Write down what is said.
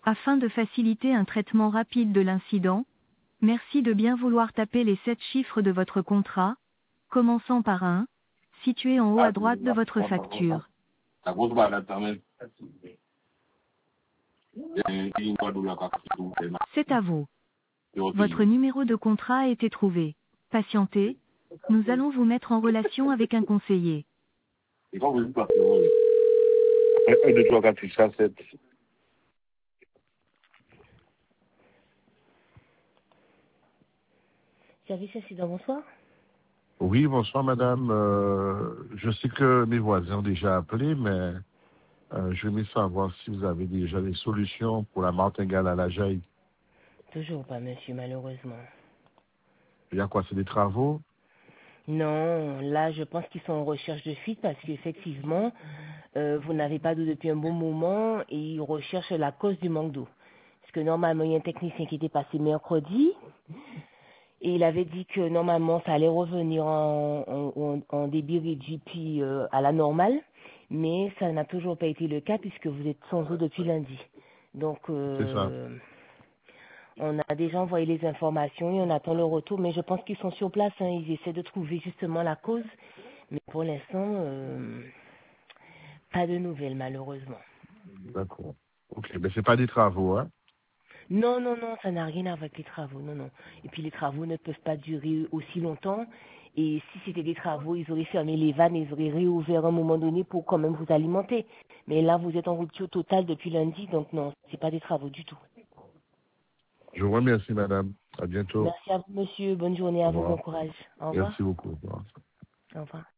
Afin de faciliter un traitement rapide de l'incident, merci de bien vouloir taper les 7 chiffres de votre contrat, commençant par un, situé en haut à droite de votre facture. C'est à vous. Votre numéro de contrat a été trouvé. Patientez, nous allons vous mettre en relation avec un conseiller. 1, 2, 3, 4, 6, 7. Service accident, bonsoir. Oui, bonsoir madame. Je sais que mes voisins ont déjà appelé, mais je voulais savoir si vous avez déjà des solutions pour la martingale à la Jaille. Toujours pas, monsieur, malheureusement. Il y a quoi, c'est des travaux? Non, là, je pense qu'ils sont en recherche de fuite parce qu'effectivement, vous n'avez pas d'eau depuis un bon moment et ils recherchent la cause du manque d'eau. Parce que normalement, il y a un technicien qui était passé mercredi et il avait dit que normalement, ça allait revenir en débit réduit puis à la normale. Mais ça n'a toujours pas été le cas puisque vous êtes sans eau depuis lundi. Donc, C'est ça. on a déjà envoyé les informations et on attend le retour, mais je pense qu'ils sont sur place, hein, ils essaient de trouver justement la cause. Mais pour l'instant, pas de nouvelles malheureusement. D'accord. Ok, mais c'est pas des travaux, hein? Non, non, non, ça n'a rien à voir avec les travaux, non, non. Et puis les travaux ne peuvent pas durer aussi longtemps. Et si c'était des travaux, ils auraient fermé les vannes, ils auraient réouvert à un moment donné pour quand même vous alimenter. Mais là, vous êtes en rupture totale depuis lundi, donc non, c'est pas des travaux du tout. Je vous remercie madame. À bientôt. Merci à vous, monsieur. Bonne journée Au à vous. Bon revoir. courage. Au revoir. Merci beaucoup. Au revoir. Au revoir.